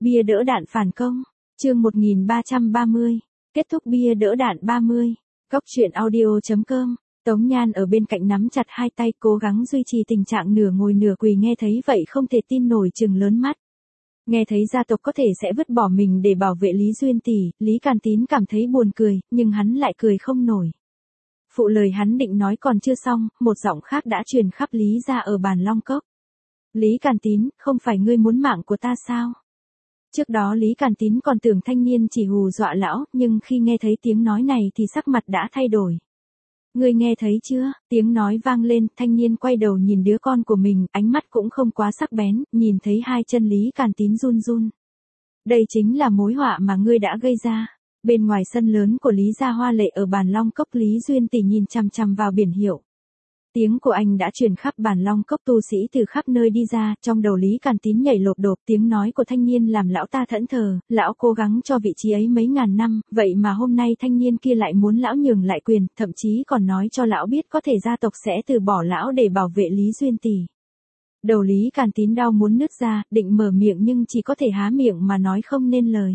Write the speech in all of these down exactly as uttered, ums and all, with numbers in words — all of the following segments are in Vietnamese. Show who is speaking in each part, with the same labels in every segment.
Speaker 1: Bia đỡ đạn phản công. Chương một nghìn ba trăm ba mươi. Kết thúc bia đỡ đạn ba mươi. Góc truyện audio chấm com. Tống Nhan ở bên cạnh nắm chặt hai tay cố gắng duy trì tình trạng nửa ngồi nửa quỳ, nghe thấy vậy không thể tin nổi, trừng lớn mắt. Nghe thấy gia tộc có thể sẽ vứt bỏ mình để bảo vệ Lý Duyên tỷ, Lý Càn Tín cảm thấy buồn cười, nhưng hắn lại cười không nổi. Phụ lời hắn định nói còn chưa xong, một giọng khác đã truyền khắp Lý gia ở bàn Long Cốc. Lý Càn Tín, không phải ngươi muốn mạng của ta sao? Trước đó Lý Càn Tín còn tưởng thanh niên chỉ hù dọa lão, nhưng khi nghe thấy tiếng nói này thì sắc mặt đã thay đổi. Ngươi nghe thấy chưa? Tiếng nói vang lên, thanh niên quay đầu nhìn đứa con của mình, ánh mắt cũng không quá sắc bén, nhìn thấy hai chân Lý Càn Tín run run. Đây chính là mối họa mà ngươi đã gây ra. Bên ngoài sân lớn của Lý gia hoa lệ ở bàn Long Cốc, Lý Duyên tỷ nhìn chằm chằm vào biển hiệu. Tiếng của anh đã truyền khắp bàn Long Cốc, tu sĩ từ khắp nơi đi ra, trong đầu Lý Càn Tín nhảy lộp đột, tiếng nói của thanh niên làm lão ta thẫn thờ, lão cố gắng cho vị trí ấy mấy ngàn năm, vậy mà hôm nay thanh niên kia lại muốn lão nhường lại quyền, thậm chí còn nói cho lão biết có thể gia tộc sẽ từ bỏ lão để bảo vệ Lý Duyên tỷ. Đầu Lý Càn Tín đau muốn nứt ra, định mở miệng nhưng chỉ có thể há miệng mà nói không nên lời.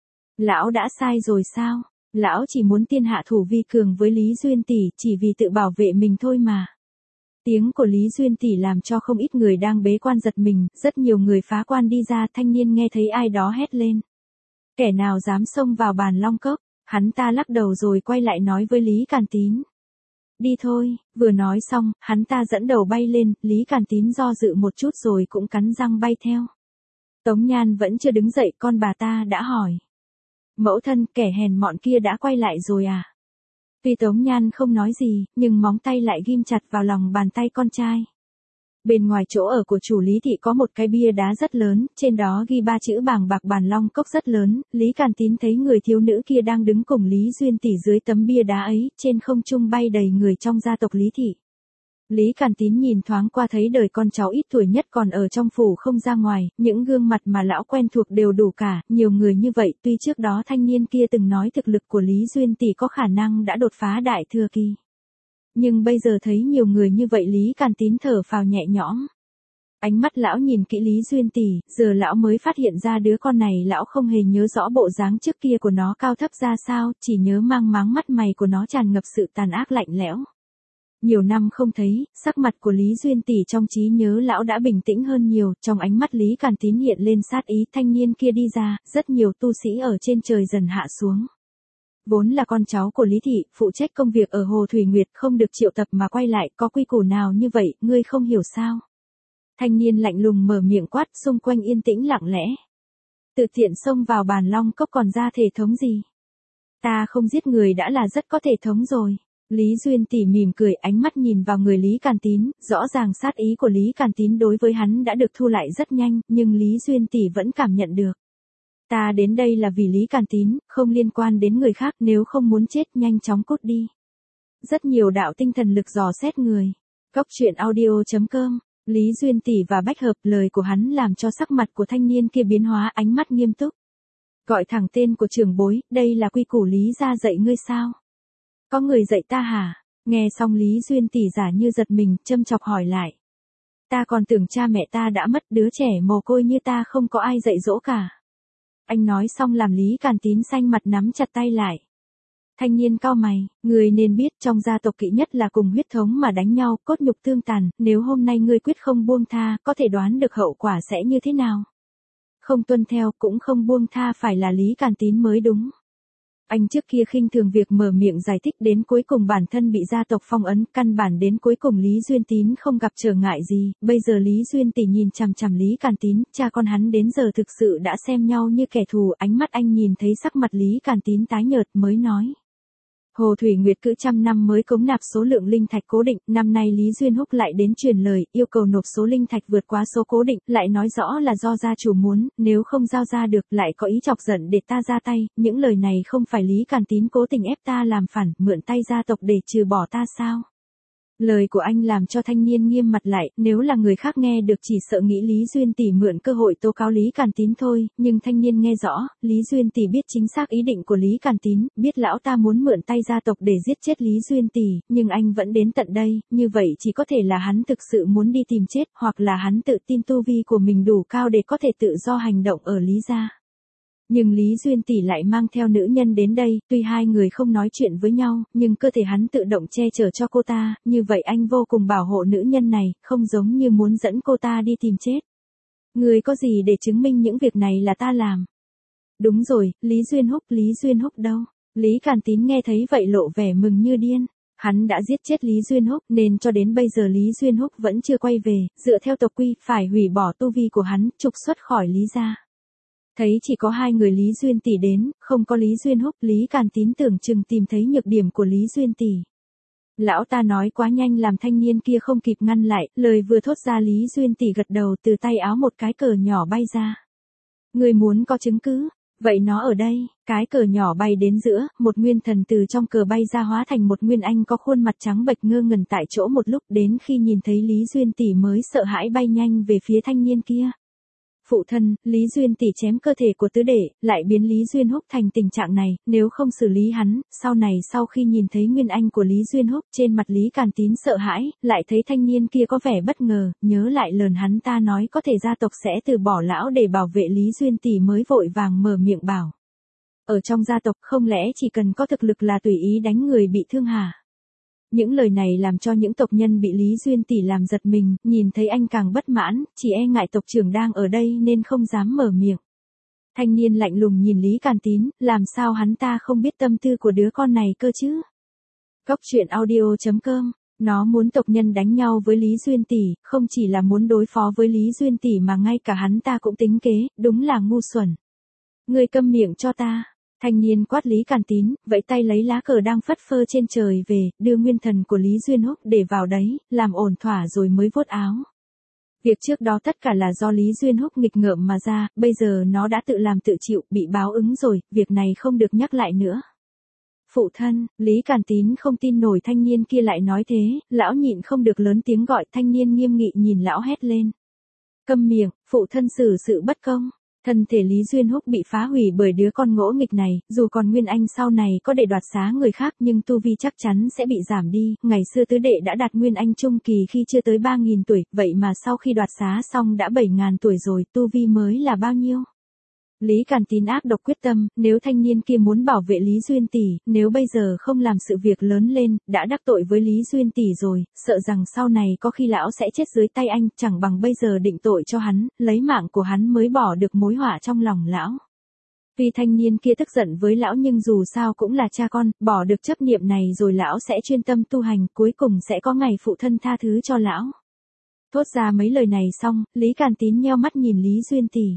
Speaker 1: Lão đã sai rồi sao? Lão chỉ muốn tiên hạ thủ vi cường với Lý Duyên tỷ, chỉ vì tự bảo vệ mình thôi mà. Tiếng của Lý Duyên tỷ làm cho không ít người đang bế quan giật mình, rất nhiều người phá quan đi ra, thanh niên nghe thấy ai đó hét lên. Kẻ nào dám xông vào bàn Long Cốc? Hắn ta lắc đầu rồi quay lại nói với Lý Càn Tín. Đi thôi, vừa nói xong, hắn ta dẫn đầu bay lên, Lý Càn Tín do dự một chút rồi cũng cắn răng bay theo. Tống Nhan vẫn chưa đứng dậy, con bà ta đã hỏi. Mẫu thân, kẻ hèn mọn kia đã quay lại rồi à? Tuy Tống Nhan không nói gì, nhưng móng tay lại ghim chặt vào lòng bàn tay con trai. Bên ngoài chỗ ở của chủ Lý thị có một cái bia đá rất lớn, trên đó ghi ba chữ bàng bạc bàn Long Cốc rất lớn, Lý Càn Tín thấy người thiếu nữ kia đang đứng cùng Lý Duyên tỷ dưới tấm bia đá ấy, trên không trung bay đầy người trong gia tộc Lý thị. Lý Càn Tín nhìn thoáng qua thấy đời con cháu ít tuổi nhất còn ở trong phủ không ra ngoài, những gương mặt mà lão quen thuộc đều đủ cả, nhiều người như vậy, tuy trước đó thanh niên kia từng nói thực lực của Lý Duyên tỷ có khả năng đã đột phá đại thừa kỳ. Nhưng bây giờ thấy nhiều người như vậy Lý Càn Tín thở phào nhẹ nhõm. Ánh mắt lão nhìn kỹ Lý Duyên tỷ, giờ lão mới phát hiện ra đứa con này lão không hề nhớ rõ bộ dáng trước kia của nó cao thấp ra sao, chỉ nhớ mang máng mắt mày của nó tràn ngập sự tàn ác lạnh lẽo. Nhiều năm không thấy, sắc mặt của Lý Duyên tỷ trong trí nhớ lão đã bình tĩnh hơn nhiều, trong ánh mắt Lý Càn Tín hiện lên sát ý, thanh niên kia đi ra, rất nhiều tu sĩ ở trên trời dần hạ xuống. Vốn là con cháu của Lý thị, phụ trách công việc ở Hồ Thủy Nguyệt, không được triệu tập mà quay lại, có quy củ nào như vậy, ngươi không hiểu sao? Thanh niên lạnh lùng mở miệng quát, xung quanh yên tĩnh lặng lẽ. Tự tiện xông vào bàn Long Cốc còn ra thể thống gì? Ta không giết người đã là rất có thể thống rồi. Lý Duyên tỷ mỉm cười, ánh mắt nhìn vào người Lý Càn Tín, rõ ràng sát ý của Lý Càn Tín đối với hắn đã được thu lại rất nhanh, nhưng Lý Duyên tỷ vẫn cảm nhận được. Ta đến đây là vì Lý Càn Tín, không liên quan đến người khác, nếu không muốn chết nhanh chóng cút đi. Rất nhiều đạo tinh thần lực dò xét người. Góc truyện audio chấm com. Lý Duyên tỷ và Bách Hợp, lời của hắn làm cho sắc mặt của thanh niên kia biến hóa, ánh mắt nghiêm túc. Gọi thẳng tên của trưởng bối, đây là quy củ Lý gia dạy ngươi sao? Có người dạy ta hả? Nghe xong Lý Duyên tỷ giả như giật mình, châm chọc hỏi lại. Ta còn tưởng cha mẹ ta đã mất, đứa trẻ mồ côi như ta không có ai dạy dỗ cả. Anh nói xong làm Lý Càn Tín xanh mặt nắm chặt tay lại. Thanh niên cau mày, người nên biết trong gia tộc kỵ nhất là cùng huyết thống mà đánh nhau, cốt nhục tương tàn, nếu hôm nay ngươi quyết không buông tha, có thể đoán được hậu quả sẽ như thế nào. Không tuân theo, cũng không buông tha phải là Lý Càn Tín mới đúng. Anh trước kia khinh thường việc mở miệng giải thích, đến cuối cùng bản thân bị gia tộc phong ấn, căn bản đến cuối cùng Lý Duyên Tín không gặp trở ngại gì, bây giờ Lý Duyên tỷ nhìn chằm chằm Lý Càn Tín, cha con hắn đến giờ thực sự đã xem nhau như kẻ thù, ánh mắt anh nhìn thấy sắc mặt Lý Càn Tín tái nhợt mới nói. Hồ Thủy Nguyệt cứ trăm năm mới cống nạp số lượng linh thạch cố định, năm nay Lý Duyên Húc lại đến truyền lời, yêu cầu nộp số linh thạch vượt quá số cố định, lại nói rõ là do gia chủ muốn, nếu không giao ra được, lại có ý chọc giận để ta ra tay, những lời này không phải Lý Càn Tín cố tình ép ta làm phản, mượn tay gia tộc để trừ bỏ ta sao? Lời của anh làm cho thanh niên nghiêm mặt lại, nếu là người khác nghe được chỉ sợ nghĩ Lý Duyên Tỷ mượn cơ hội tố cáo Lý Càn Tín thôi, nhưng thanh niên nghe rõ, Lý Duyên Tỷ biết chính xác ý định của Lý Càn Tín, biết lão ta muốn mượn tay gia tộc để giết chết Lý Duyên Tỷ, nhưng anh vẫn đến tận đây, như vậy chỉ có thể là hắn thực sự muốn đi tìm chết, hoặc là hắn tự tin tu vi của mình đủ cao để có thể tự do hành động ở Lý gia. Nhưng Lý Duyên Tỷ lại mang theo nữ nhân đến đây, tuy hai người không nói chuyện với nhau, nhưng cơ thể hắn tự động che chở cho cô ta, như vậy anh vô cùng bảo hộ nữ nhân này, không giống như muốn dẫn cô ta đi tìm chết. Người có gì để chứng minh những việc này là ta làm? Đúng rồi, Lý Duyên Húc, Lý Duyên Húc đâu? Lý Càn Tín nghe thấy vậy lộ vẻ mừng như điên. Hắn đã giết chết Lý Duyên Húc nên cho đến bây giờ Lý Duyên Húc vẫn chưa quay về, dựa theo tộc quy, phải hủy bỏ tu vi của hắn, trục xuất khỏi Lý gia. Thấy chỉ có hai người Lý Duyên Tỷ đến, không có Lý Duyên Húc, Lý Càn Tín tưởng chừng tìm thấy nhược điểm của Lý Duyên Tỷ. Lão ta nói quá nhanh làm thanh niên kia không kịp ngăn lại, lời vừa thốt ra Lý Duyên Tỷ gật đầu từ tay áo một cái cờ nhỏ bay ra. Người muốn có chứng cứ, vậy nó ở đây, cái cờ nhỏ bay đến giữa, một nguyên thần từ trong cờ bay ra hóa thành một nguyên anh có khuôn mặt trắng bệch ngơ ngẩn tại chỗ một lúc đến khi nhìn thấy Lý Duyên Tỷ mới sợ hãi bay nhanh về phía thanh niên kia. Phụ thân, Lý Duyên Tỷ chém cơ thể của tứ đệ, lại biến Lý Duyên Húc thành tình trạng này, nếu không xử lý hắn, sau này sau khi nhìn thấy nguyên anh của Lý Duyên Húc trên mặt Lý Càn Tín sợ hãi, lại thấy thanh niên kia có vẻ bất ngờ, nhớ lại lần hắn ta nói có thể gia tộc sẽ từ bỏ lão để bảo vệ Lý Duyên Tỷ mới vội vàng mở miệng bảo. Ở trong gia tộc không lẽ chỉ cần có thực lực là tùy ý đánh người bị thương hả? Những lời này làm cho những tộc nhân bị Lý Duyên Tỷ làm giật mình, nhìn thấy anh càng bất mãn, chỉ e ngại tộc trưởng đang ở đây nên không dám mở miệng. Thanh niên lạnh lùng nhìn Lý Càn Tín, làm sao hắn ta không biết tâm tư của đứa con này cơ chứ? Cốc truyện audio chấm com, nó muốn tộc nhân đánh nhau với Lý Duyên Tỷ, không chỉ là muốn đối phó với Lý Duyên Tỷ mà ngay cả hắn ta cũng tính kế, đúng là ngu xuẩn. Ngươi câm miệng cho ta. Thanh niên quát Lý Càn Tín, vẫy tay lấy lá cờ đang phất phơ trên trời về, đưa nguyên thần của Lý Duyên Húc để vào đấy, làm ổn thỏa rồi mới vuốt áo. Việc trước đó tất cả là do Lý Duyên Húc nghịch ngợm mà ra, bây giờ nó đã tự làm tự chịu, bị báo ứng rồi, việc này không được nhắc lại nữa. Phụ thân, Lý Càn Tín không tin nổi thanh niên kia lại nói thế, lão nhịn không được lớn tiếng gọi, thanh niên nghiêm nghị nhìn lão hét lên. Câm miệng, phụ thân xử sự bất công. Thân thể Lý Duyên Húc bị phá hủy bởi đứa con ngỗ nghịch này, dù còn Nguyên Anh sau này có để đoạt xá người khác nhưng tu vi chắc chắn sẽ bị giảm đi, ngày xưa tứ đệ đã đạt Nguyên Anh trung kỳ khi chưa tới ba nghìn tuổi, vậy mà sau khi đoạt xá xong đã bảy nghìn tuổi rồi, tu vi mới là bao nhiêu? Lý Càn Tín ác độc quyết tâm, nếu thanh niên kia muốn bảo vệ Lý Duyên Tỷ, nếu bây giờ không làm sự việc lớn lên, đã đắc tội với Lý Duyên Tỷ rồi, sợ rằng sau này có khi lão sẽ chết dưới tay anh, chẳng bằng bây giờ định tội cho hắn, lấy mạng của hắn mới bỏ được mối họa trong lòng lão. Vì thanh niên kia tức giận với lão nhưng dù sao cũng là cha con, bỏ được chấp niệm này rồi lão sẽ chuyên tâm tu hành, cuối cùng sẽ có ngày phụ thân tha thứ cho lão. Thốt ra mấy lời này xong, Lý Càn Tín nheo mắt nhìn Lý Duyên Tỷ.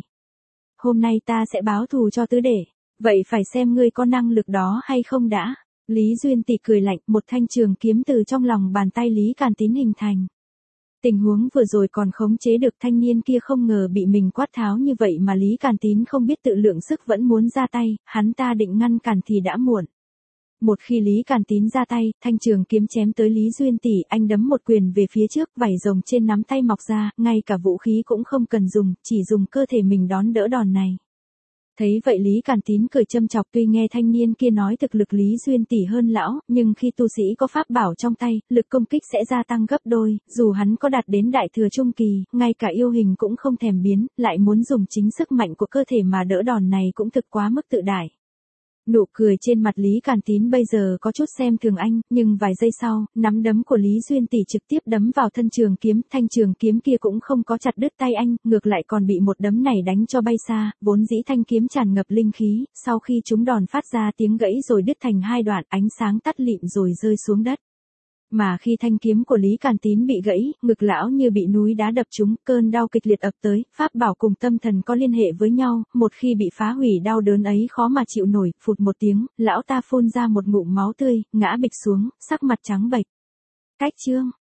Speaker 1: Hôm nay ta sẽ báo thù cho tứ đệ, vậy phải xem ngươi có năng lực đó hay không đã. Lý Duyên Tỷ cười lạnh, một thanh trường kiếm từ trong lòng bàn tay Lý Càn Tín hình thành. Tình huống vừa rồi còn khống chế được, thanh niên kia không ngờ bị mình quát tháo như vậy mà Lý Càn Tín không biết tự lượng sức vẫn muốn ra tay, hắn ta định ngăn cản thì đã muộn. Một khi Lý Càn Tín ra tay, thanh trường kiếm chém tới Lý Duyên Tỷ, anh đấm một quyền về phía trước, vảy rồng trên nắm tay mọc ra, ngay cả vũ khí cũng không cần dùng, chỉ dùng cơ thể mình đón đỡ đòn này. Thấy vậy Lý Càn Tín cười châm chọc, tuy nghe thanh niên kia nói thực lực Lý Duyên Tỷ hơn lão, nhưng khi tu sĩ có pháp bảo trong tay, lực công kích sẽ gia tăng gấp đôi, dù hắn có đạt đến đại thừa trung kỳ, ngay cả yêu hình cũng không thèm biến, lại muốn dùng chính sức mạnh của cơ thể mà đỡ đòn này cũng thực quá mức tự đại. Nụ cười trên mặt Lý Càn Tín bây giờ có chút xem thường anh, nhưng vài giây sau, nắm đấm của Lý Duyên Tỷ trực tiếp đấm vào thân trường kiếm, thanh trường kiếm kia cũng không có chặt đứt tay anh, ngược lại còn bị một đấm này đánh cho bay xa, vốn dĩ thanh kiếm tràn ngập linh khí, sau khi chúng đòn phát ra tiếng gãy rồi đứt thành hai đoạn, ánh sáng tắt lịm rồi rơi xuống đất. Mà khi thanh kiếm của Lý Càn Tín bị gãy, ngực lão như bị núi đá đập trúng, cơn đau kịch liệt ập tới, pháp bảo cùng tâm thần có liên hệ với nhau, một khi bị phá hủy đau đớn ấy khó mà chịu nổi, phụt một tiếng, lão ta phun ra một ngụm máu tươi, ngã bịch xuống, sắc mặt trắng bệch. Cách chương